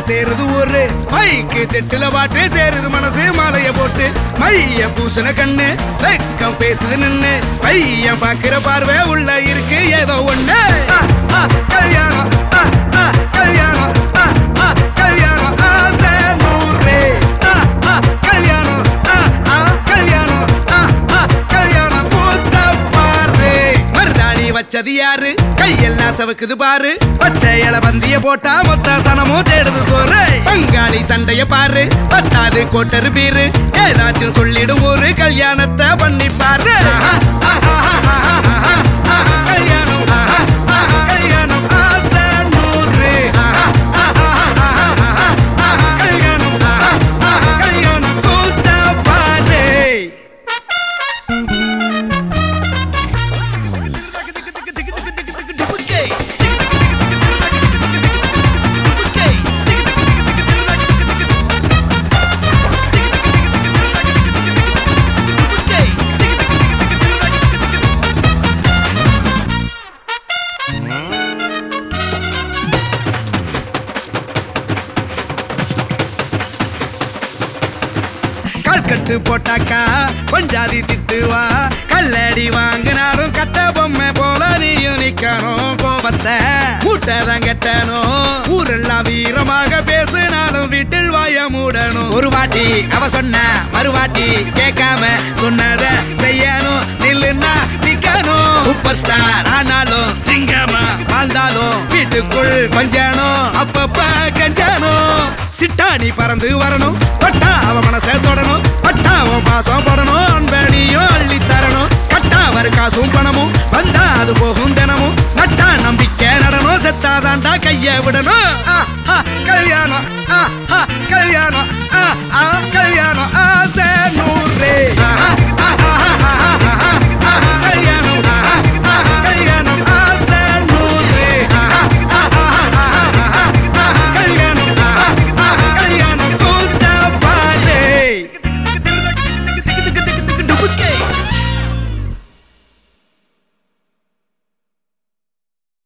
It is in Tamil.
சேருது ஒரு மைக்கு செட்டுல பாட்டு சேருது மனசு மாலைய போட்டு மைய பூசன கண்ணு வெக்கம் பேசுது நின்னு பையன் பாக்குற பார்வை உள்ள இருக்கு ஏதோ ஒண்ணு கல்யாணம் கல்யாணம் கல்யாணம் ஆசை நூறு கல்யாணம் கல்யாணம் கல்யாணம் கூத்த பாரு மருதாணி வச்சது யாரு கையெல்லாம் சவக்குது பாரு பச்சை இல பந்திய போட்டா மொத்த சனமும் தேடுது சோறு பங்காளி சண்டைய பாரு பத்தாது கோட்டரு பீரு ஏதாச்சும் சொல்லிடும் ஒரு கல்யாணத்தை பண்ணி பாரு கல்யாணம் கல்யாணம் ஆசை நூறு கல்யாணம் கல்யாணம் கூத்த பாரு கட்டு போட்டாக்கா கொஞ்சாதி திட்டுவா கல்லடி வாங்கினாலும் கட்ட பொம்மை போல நீயும் நிக்கணும் கோபத்தை மூட்டதான் கட்டணும் ஊரெல்லாம் வீரமாக பேசினாலும் வீட்டில் வாய மூடணும் ஒரு வாட்டி அவ சொன்ன மறுவாட்டி கேட்காம சொன்னத செய்யணும் நில்லுன்னா நிக்கணும் சூப்பர் ஸ்டார் ஆனாலும் சிங்கமா வாழ்ந்தாலும் வீட்டுக்குள் கொஞ்சணும் அப்பப்ப கஞ்சணும் சிட்டாணி பறந்து வரணும் பட்டா அவ மனசை தொடணும் பட்டாவும் பாசம் படணும் அன்பனியும் அள்ளி தரணும் கட்டா வரு காசும் பணமும் வந்தா அது போகும் தினமும் நட்டா நம்பிக்கை நடனும் செத்தாதாண்டா கைய விடணும் கல்யாணம் கல்யாணம் கல்யாணம் ஆசை நூறு